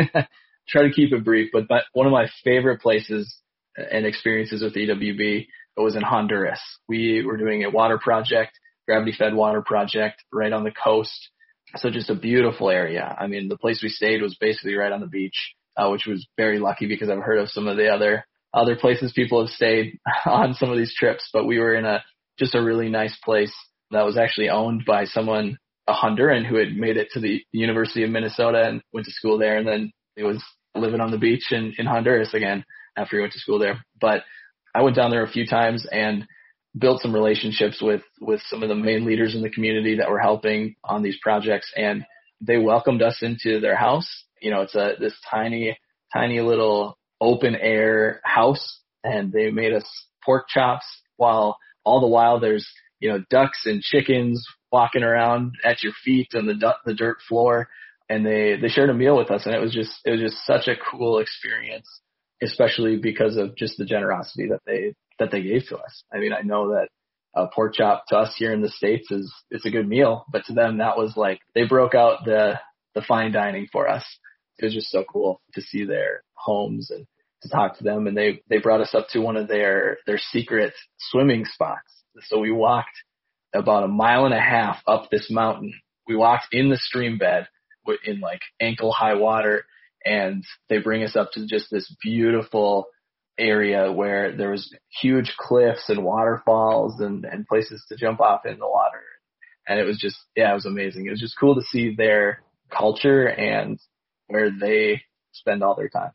try to keep it brief. But, but one of my favorite places and experiences with E W B was in Honduras. We were doing a water project, gravity-fed water project right on the coast. So just a beautiful area. I mean, the place we stayed was basically right on the beach, uh, which was very lucky because I've heard of some of the other other places people have stayed on some of these trips. But we were in a just a really nice place that was actually owned by someone, a Honduran who had made it to the University of Minnesota and went to school there, and then he was living on the beach in, in Honduras again after he went to school there. But I went down there a few times and built some relationships with, with some of the main leaders in the community that were helping on these projects, and they welcomed us into their house. You know, it's a, this tiny, tiny little open air house, and they made us pork chops while all the while there's, you know, ducks and chickens walking around at your feet on the the dirt floor, and they, they shared a meal with us, and it was just, it was just such a cool experience especially because of just the generosity that they, that they gave to us. I mean, I know that a pork chop to us here in the States is, it's a good meal, but to them, that was like, they broke out the, the fine dining for us. It was just so cool to see their homes and to talk to them. And they, they brought us up to one of their, their secret swimming spots. So we walked about a mile and a half up this mountain. We walked in the stream bed in like ankle high water, and they bring us up to just this beautiful area where there was huge cliffs and waterfalls and, and places to jump off in the water. And it was just, yeah, it was amazing. It was just cool to see their culture and where they spend all their time.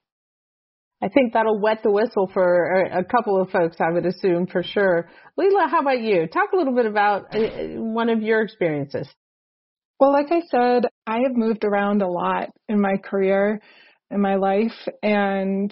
I think that'll wet the whistle for a couple of folks, I would assume, for sure. Leela, how about you? Talk a little bit about one of your experiences. Well, like I said, I have moved around a lot in my career, in my life, and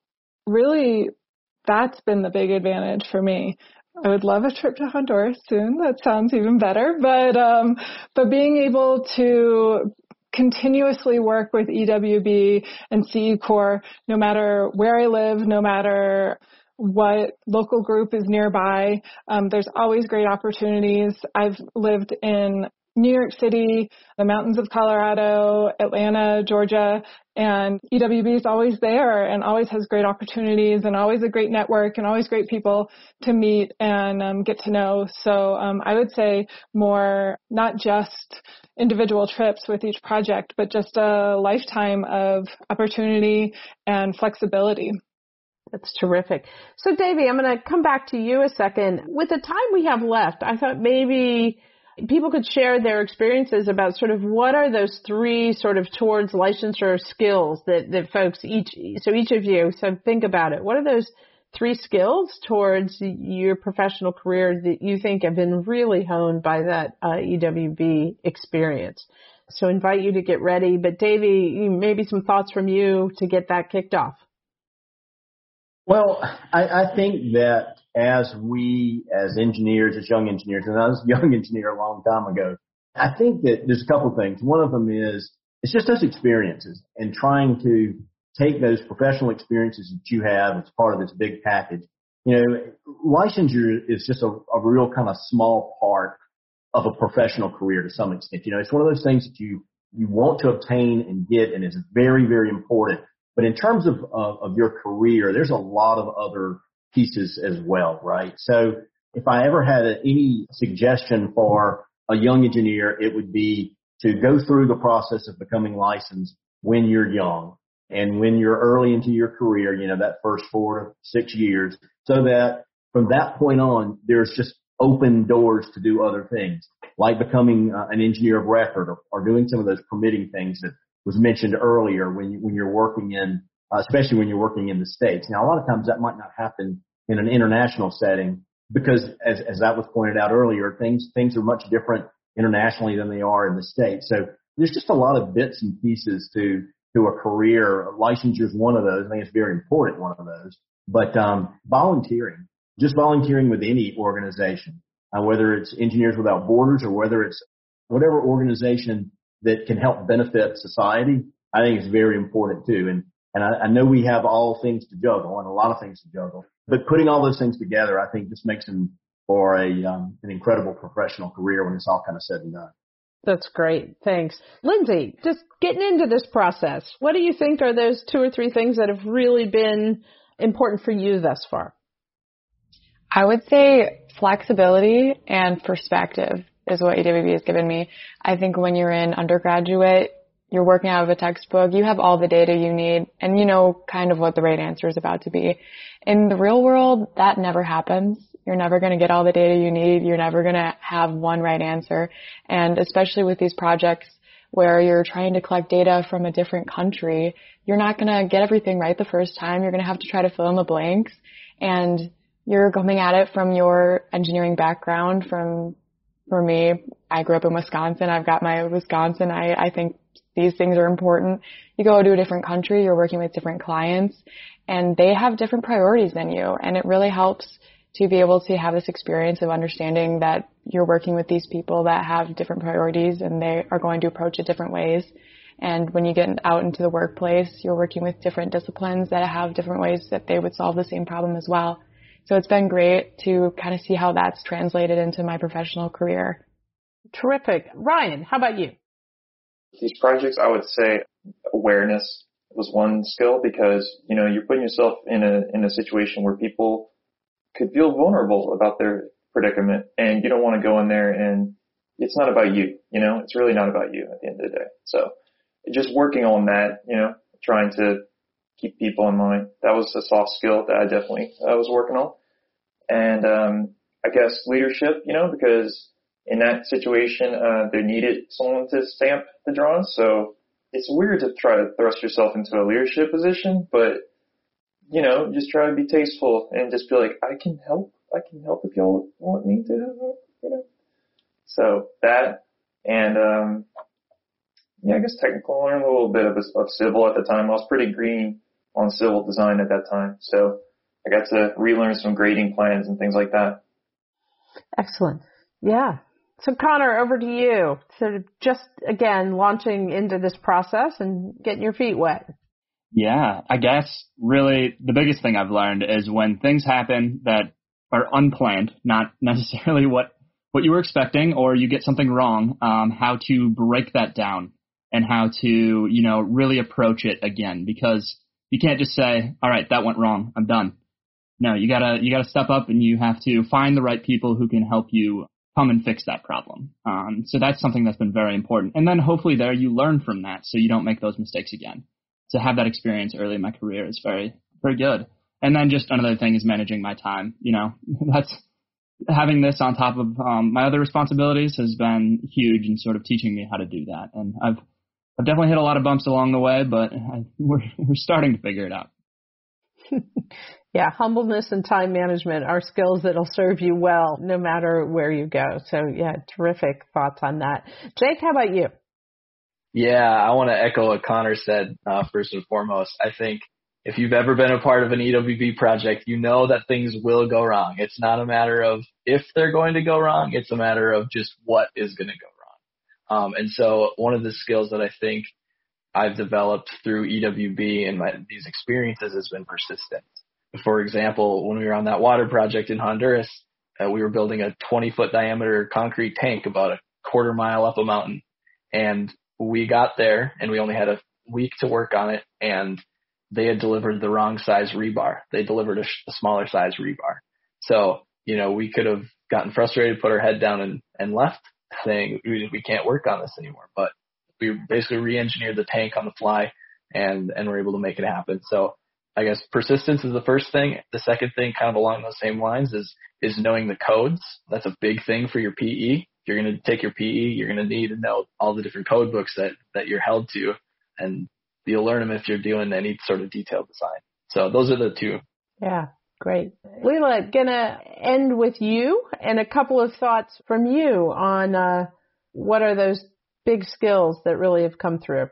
really that's been the big advantage for me. I would love a trip to Honduras soon. That sounds even better. But um, but being able to continuously work with E W B and C E Corps, no matter where I live, no matter what local group is nearby, um, there's always great opportunities. I've lived in New York City, the mountains of Colorado, Atlanta, Georgia, and E W B is always there and always has great opportunities and always a great network and always great people to meet and um, get to know. So um, I would say more, not just individual trips with each project, but just a lifetime of opportunity and flexibility. That's terrific. So, Davey, I'm going to come back to you a second. With the time we have left, I thought maybe people could share their experiences about sort of what are those three sort of towards licensure skills that, that folks each, so each of you, so think about it. What are those three skills towards your professional career that you think have been really honed by that uh, E W B experience? So invite you to get ready. But Davey, maybe some thoughts from you to get that kicked off. Well, I, I think that as we, as engineers, as young engineers, and I was a young engineer a long time ago, I think that there's a couple of things. One of them is it's just those experiences and trying to take those professional experiences that you have as part of this big package. You know, licensure is just a, a real kind of small part of a professional career to some extent. You know, it's one of those things that you, you want to obtain and get, and it's very, very important. But in terms of, of, of your career, there's a lot of other pieces as well, right? So if I ever had a, any suggestion for a young engineer, it would be to go through the process of becoming licensed when you're young and when you're early into your career, you know, that first four to six years, so that from that point on, there's just open doors to do other things, like becoming uh, an engineer of record or, or doing some of those permitting things that was mentioned earlier when you, when you're working in, uh, especially when you're working in the States. Now, a lot of times that might not happen in an international setting because, as, as that was pointed out earlier, things, things are much different internationally than they are in the States. So there's just a lot of bits and pieces to, to a career. Licensure is one of those. I think it's very important, one of those. But, um, volunteering, just volunteering with any organization, uh, whether it's Engineers Without Borders or whether it's whatever organization that can help benefit society, I think it's very important too. And, and I, I know we have all things to juggle and a lot of things to juggle, but putting all those things together, I think just makes them for a, um, an incredible professional career when it's all kind of said and done. That's great. Thanks. Lindsay, just getting into this process, what do you think are those two or three things that have really been important for you thus far? I would say flexibility and perspective is what E W B has given me. I think when you're in undergraduate, you're working out of a textbook, you have all the data you need, and you know kind of what the right answer is about to be. In the real world, that never happens. You're never going to get all the data you need. You're never going to have one right answer. And especially with these projects where you're trying to collect data from a different country, you're not going to get everything right the first time. You're going to have to try to fill in the blanks. And you're coming at it from your engineering background. From For me, I grew up in Wisconsin. I've got my Wisconsin. I, I think these things are important. You go to a different country, you're working with different clients, and they have different priorities than you. And it really helps to be able to have this experience of understanding that you're working with these people that have different priorities and they are going to approach it different ways. And when you get out into the workplace, you're working with different disciplines that have different ways that they would solve the same problem as well. So it's been great to kind of see how that's translated into my professional career. Terrific. Ryan, how about you? These projects, I would say awareness was one skill because, you know, you're putting yourself in a in a situation where people could feel vulnerable about their predicament, and you don't want to go in there and it's not about you, you know, it's really not about you at the end of the day. So just working on that, you know, trying to keep people in mind. That was a soft skill that I definitely I was working on. And um, I guess leadership, you know, because in that situation, uh, they needed someone to stamp the drawings. So it's weird to try to thrust yourself into a leadership position, but, you know, just try to be tasteful and just be like, I can help. I can help if y'all want me to help, you know. So that, and, um, yeah, I guess technical, I learned a little bit of, of civil at the time. I was pretty green on civil design at that time. So I got to relearn some grading plans and things like that. Excellent. Yeah. So Connor, over to you. Sort of just, again, launching into this process and getting your feet wet. Yeah, I guess really the biggest thing I've learned is when things happen that are unplanned, not necessarily what, what you were expecting, or you get something wrong, um, how to break that down and how to, you know, really approach it again, because you can't just say, all right, that went wrong, I'm done. No, you gotta, you gotta step up and you have to find the right people who can help you come and fix that problem. Um, so that's something that's been very important. And then hopefully there you learn from that so you don't make those mistakes again. To have that experience early in my career is very, very good. And then just another thing is managing my time. You know, that's having this on top of um, my other responsibilities has been huge in sort of teaching me how to do that. And I've, I've definitely hit a lot of bumps along the way, but I, we're, we're starting to figure it out. Yeah, humbleness and time management are skills that'll serve you well no matter where you go. So, yeah, terrific thoughts on that. Jake, how about you? Yeah, I want to echo what Connor said uh, first and foremost. I think if you've ever been a part of an E W B project, you know that things will go wrong. It's not a matter of if they're going to go wrong. It's a matter of just what is going to go wrong. Um, and so one of the skills that I think I've developed through E W B and my, these experiences has been persistence. For example, when we were on that water project in Honduras, uh, we were building a twenty foot diameter concrete tank about a quarter mile up a mountain. And we got there and we only had a week to work on it, and they had delivered the wrong size rebar. They delivered a, sh- a smaller size rebar. So, you know, we could have gotten frustrated, put our head down and, and left saying we, we can't work on this anymore. But we basically re-engineered the tank on the fly and, and were able to make it happen. So I guess persistence is the first thing. The second thing, kind of along those same lines, is, is knowing the codes. That's a big thing for your P E. If you're going to take your P E, you're going to need to know all the different code books that, that you're held to, and you'll learn them if you're doing any sort of detailed design. So those are the two. Yeah, great. Leela, gonna end with you and a couple of thoughts from you on uh, what are those big skills that really have come through.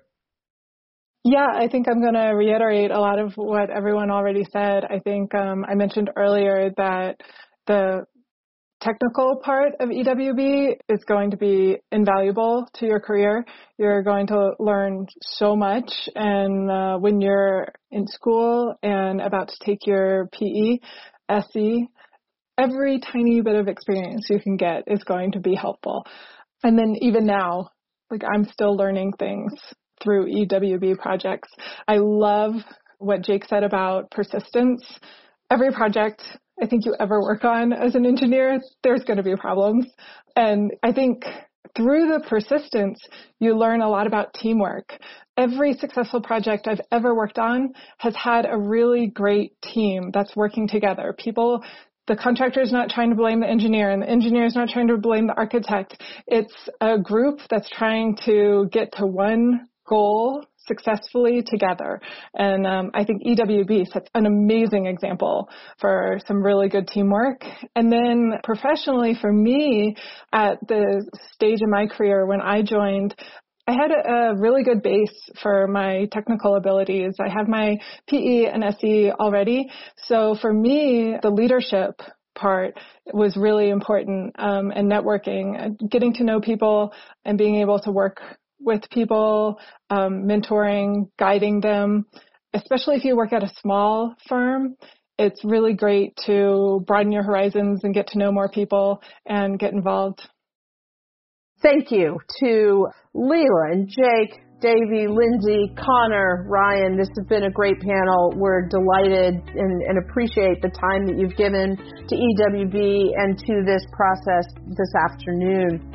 Yeah, I think I'm going to reiterate a lot of what everyone already said. I think um, I mentioned earlier that the technical part of E W B is going to be invaluable to your career. You're going to learn so much, and uh, when you're in school and about to take your P E, S E, every tiny bit of experience you can get is going to be helpful. And then even now, like I'm still learning things through E W B projects. I love what Jake said about persistence. Every project I think you ever work on as an engineer, there's going to be problems. And I think through the persistence, you learn a lot about teamwork. Every successful project I've ever worked on has had a really great team that's working together. People, the contractor is not trying to blame the engineer, and the engineer is not trying to blame the architect. It's a group that's trying to get to one goal successfully together. And um, I think E W B sets an amazing example for some really good teamwork. And then professionally for me, at the stage in my career when I joined, I had a, a really good base for my technical abilities. I have my P E and S E already. So for me, the leadership part was really important, um, and networking, getting to know people and being able to work with people, um, mentoring, guiding them, especially if you work at a small firm. It's really great to broaden your horizons and get to know more people and get involved. Thank you to Leland, Jake, Davey, Lindsay, Connor, Ryan. This has been a great panel. We're delighted and, and appreciate the time that you've given to E W B and to this process this afternoon.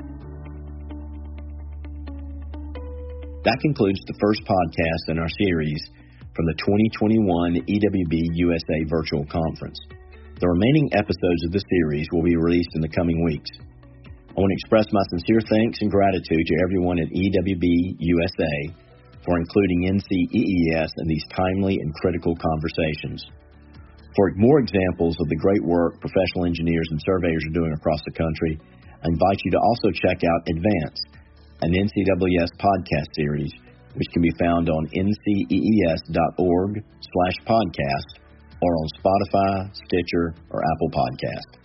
That concludes the first podcast in our series from the twenty twenty-one E W B U S A Virtual Conference. The remaining episodes of the series will be released in the coming weeks. I want to express my sincere thanks and gratitude to everyone at E W B U S A for including N C E E S in these timely and critical conversations. For more examples of the great work professional engineers and surveyors are doing across the country, I invite you to also check out Advance, an N C W S podcast series, which can be found on N C E E S dot org slash podcast or on Spotify, Stitcher, or Apple Podcast.